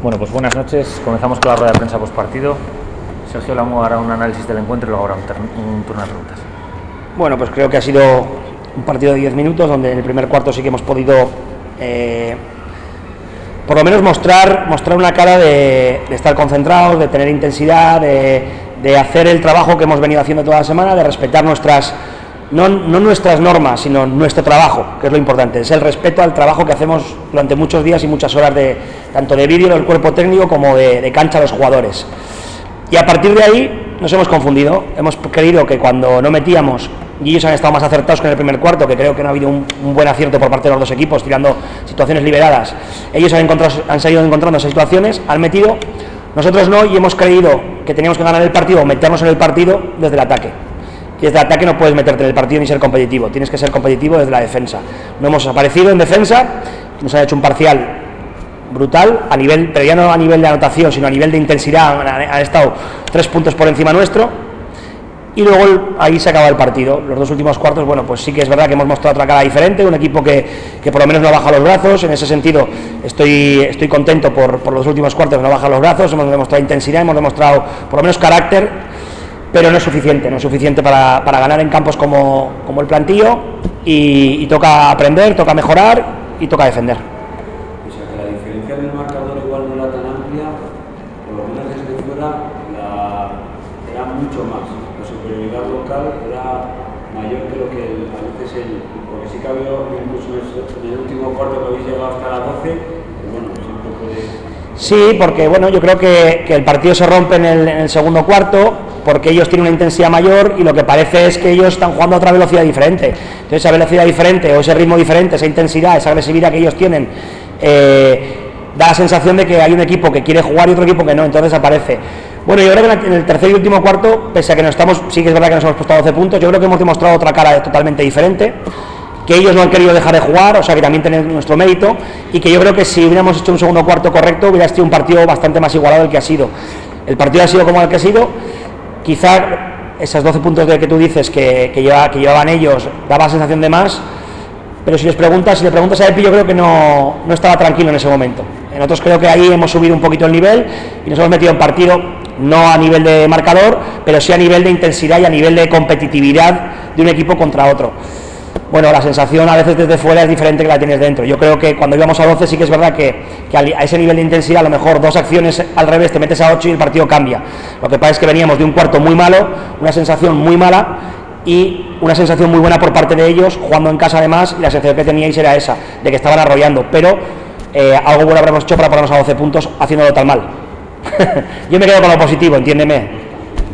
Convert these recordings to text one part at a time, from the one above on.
Bueno, pues buenas noches. Comenzamos con la rueda de prensa postpartido. Sergio Lamu hará un análisis del encuentro y luego habrá un turno de preguntas. Bueno, pues creo que ha sido un partido de 10 minutos donde en el primer cuarto sí que hemos podido por lo menos mostrar una cara de estar concentrados, de tener intensidad, de hacer el trabajo que hemos venido haciendo toda la semana, de respetar no nuestras normas, sino nuestro trabajo, que es lo importante, es el respeto al trabajo que hacemos durante muchos días y muchas horas, tanto de vídeo del cuerpo técnico como de cancha a los jugadores. Y a partir de ahí nos hemos confundido, hemos creído que cuando no metíamos, y ellos han estado más acertados que en el primer cuarto, que creo que no ha habido un buen acierto por parte de los dos equipos, tirando situaciones liberadas, ellos han seguido encontrando esas situaciones, han metido, nosotros no, y hemos creído que teníamos que ganar el partido o meternos en el partido desde el ataque. Y desde el ataque no puedes meterte en el partido ni ser competitivo, tienes que ser competitivo desde la defensa. No hemos aparecido en defensa, nos han hecho un parcial brutal, pero ya no a nivel de anotación, sino a nivel de intensidad, han estado 3 puntos por encima nuestro, y luego ahí se acaba el partido. Los dos últimos cuartos, bueno, pues sí que es verdad que hemos mostrado otra cara diferente, un equipo que por lo menos no baja los brazos. En ese sentido estoy contento por los últimos cuartos, no baja los brazos, hemos demostrado intensidad, hemos demostrado por lo menos carácter, pero no es suficiente para ganar en campos como el Plantío, y toca aprender, toca mejorar y toca defender. O sea que la diferencia del marcador igual no era tan amplia, por lo menos desde fuera era mucho más, la superioridad local era mayor que lo que a veces porque sí que ha habido incluso en el último cuarto que habéis llegado hasta las 12, pero bueno, siempre puede... Sí, porque bueno, yo creo que el partido se rompe en el segundo cuarto, porque ellos tienen una intensidad mayor y lo que parece es que ellos están jugando a otra velocidad diferente. Entonces esa velocidad diferente o ese ritmo diferente, esa intensidad, esa agresividad que ellos tienen, da la sensación de que hay un equipo que quiere jugar y otro equipo que no, entonces aparece. Bueno, yo creo que en el tercer y último cuarto, pese a que sí que es verdad que nos hemos puesto a 12 puntos, yo creo que hemos demostrado otra cara totalmente diferente, que ellos no han querido dejar de jugar, o sea que también tienen nuestro mérito, y que yo creo que si hubiéramos hecho un segundo cuarto correcto hubiera sido un partido bastante más igualado del que ha sido. El partido ha sido como el que ha sido, quizá esos 12 puntos de que tú dices que llevaban ellos daba la sensación de más, pero si le preguntas a Epi, yo creo que no estaba tranquilo en ese momento. Nosotros creo que ahí hemos subido un poquito el nivel y nos hemos metido en partido, no a nivel de marcador, pero sí a nivel de intensidad y a nivel de competitividad de un equipo contra otro. Bueno, la sensación a veces desde fuera es diferente que la tienes dentro. Yo creo que cuando íbamos a 12 sí que es verdad que a ese nivel de intensidad a lo mejor 2 acciones al revés te metes a 8 y el partido cambia. Lo que pasa es que veníamos de un cuarto muy malo, una sensación muy mala y una sensación muy buena por parte de ellos, jugando en casa además, y la sensación que teníais era esa, de que estaban arrollando, pero algo bueno habremos hecho para ponernos a 12 puntos haciéndolo tan mal. Yo me quedo con lo positivo, entiéndeme.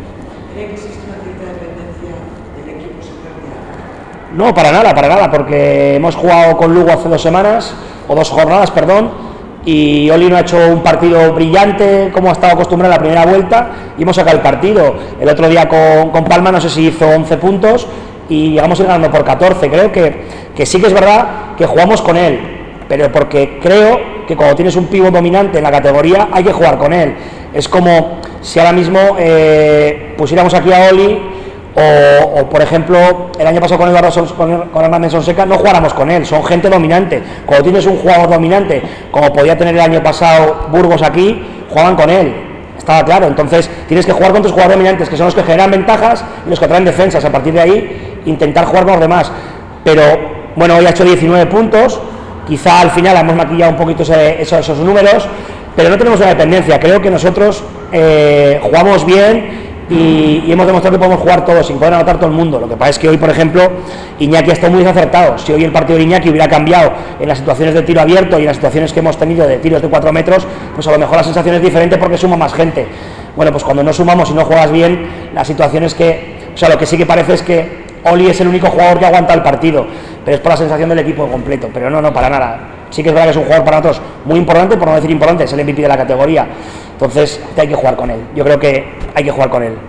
No, para nada, porque hemos jugado con Lugo hace 2 semanas, o 2 jornadas, perdón, y Oli no ha hecho un partido brillante como ha estado acostumbrado en la primera vuelta, y hemos sacado el partido. El otro día con Palma no sé si hizo 11 puntos, y llegamos a ir ganando por 14, creo que sí que es verdad que jugamos con él, pero porque creo que cuando tienes un pívot dominante en la categoría hay que jugar con él. Es como si ahora mismo pusiéramos aquí a Oli, o por ejemplo el año pasado con Hernández Sonseca no jugáramos con él, son gente dominante. Cuando tienes un jugador dominante como podía tener el año pasado Burgos aquí, juegan con él, estaba claro. Entonces tienes que jugar con tus jugadores dominantes, que son los que generan ventajas y los que traen defensas. A partir de ahí intentar jugar con los demás, pero bueno, hoy ha hecho 19 puntos, quizá al final hemos maquillado un poquito esos números, pero no tenemos una dependencia. Creo que nosotros jugamos bien y hemos demostrado que podemos jugar todos sin poder anotar todo el mundo. Lo que pasa es que hoy, por ejemplo, Iñaki ha estado muy desacertado. Si hoy el partido de Iñaki hubiera cambiado en las situaciones de tiro abierto y en las situaciones que hemos tenido de tiros de 4 metros, pues a lo mejor la sensación es diferente porque suma más gente. Bueno, pues cuando no sumamos y no juegas bien, la situación es que, o sea, lo que sí que parece es que Oli es el único jugador que aguanta el partido, pero es por la sensación del equipo completo. Pero no, para nada. Sí que es verdad que es un jugador para nosotros muy importante, por no decir importante, es el MVP de la categoría. Entonces hay que jugar con él. Yo creo que hay que jugar con él.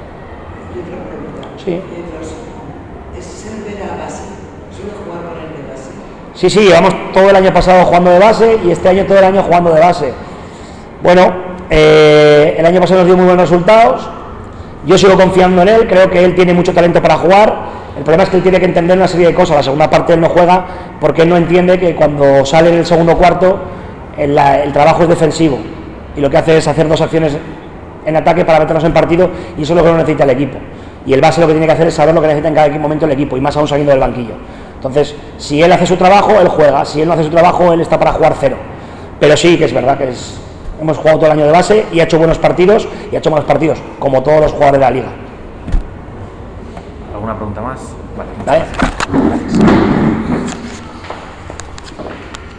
Sí. ¿Es ser de la base? ¿Suele jugar con él de base? Sí, llevamos todo el año pasado jugando de base y este año todo el año jugando de base. Bueno, el año pasado nos dio muy buenos resultados. Yo sigo confiando en él, creo que él tiene mucho talento para jugar. El problema es que él tiene que entender una serie de cosas. La segunda parte él no juega porque él no entiende que cuando sale en el segundo cuarto el trabajo es defensivo. y lo que hace es hacer 2 acciones en ataque para meternos en partido, y eso es lo que no necesita el equipo. Y el base lo que tiene que hacer es saber lo que necesita en cada momento el equipo, y más aún saliendo del banquillo. Entonces, si él hace su trabajo, él juega. Si él no hace su trabajo, él está para jugar 0. Pero sí, que es verdad que hemos jugado todo el año de base y ha hecho buenos partidos, como todos los jugadores de la liga. ¿Alguna pregunta más? Vale. ¿Vale? Gracias.